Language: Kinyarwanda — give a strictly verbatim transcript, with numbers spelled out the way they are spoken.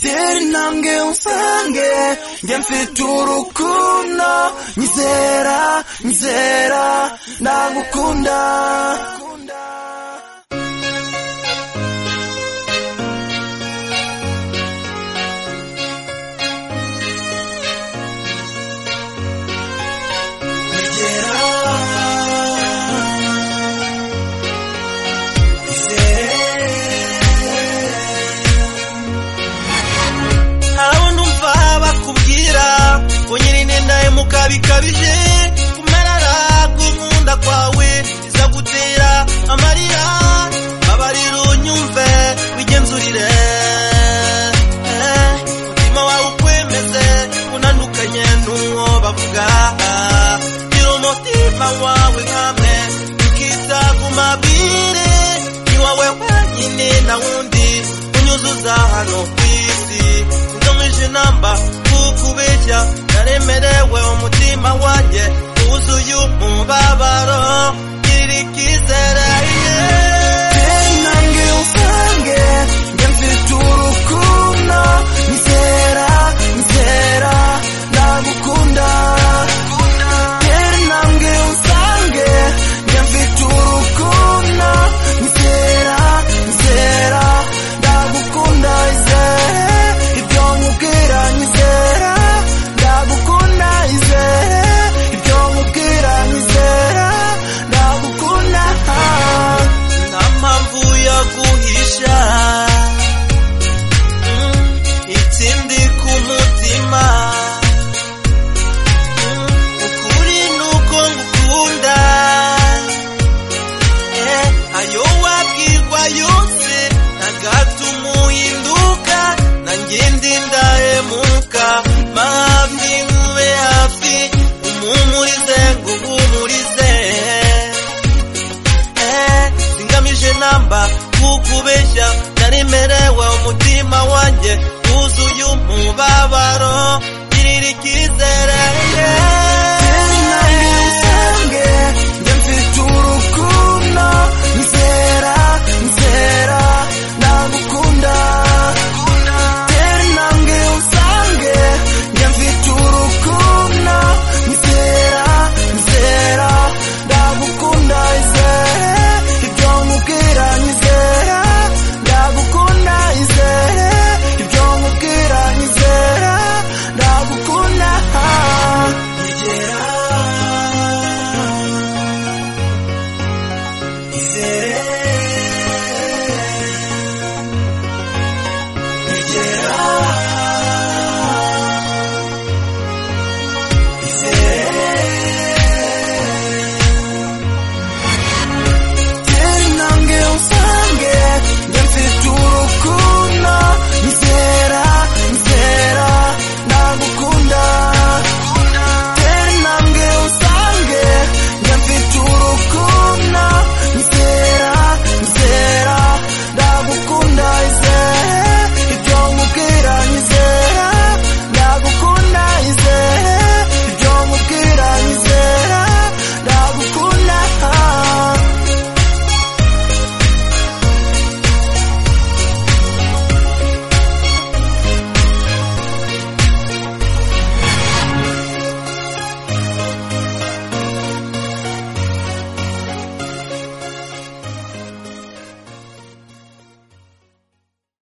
tera intambwe unsange njye mfite urukundo nyizera nyizera ndagukunda bikabije kumerara kumunda kwawe izagutera amarira abarira unyumve wigenzurire mutima wawe ukwemeze unandukanye n'uwo bavuga gira umutima wawe hamwe ukita ku mabwire ni wowe wenyine na wundi unyuzuza hano ku isi ngamije namba kukubeshya naremerewe umutima wanjye wuzuye umubabaro gira ikizere tera intambwe unsange njye mfite urukundo nyizera nyizera ndagukunda tera intambwe unsange njye mfite urukundo nyizera nyizera ndagukunda izere ibyo nkubwira nyizera ndagukunda izere ibyo nkubwira nyizera ndagukunda nta mpamvu yo guhisha ikindi ku mutima ukuri nuko ngukunda ayo wabwirwa yose ntagatuma uhinduka nanjye ndi ndahemuka mahafi nkube hafi umumurize nguhumurize singamije namba kukubeshya naremerewe umutima wanjye wuzuye umubabaro girira ikizere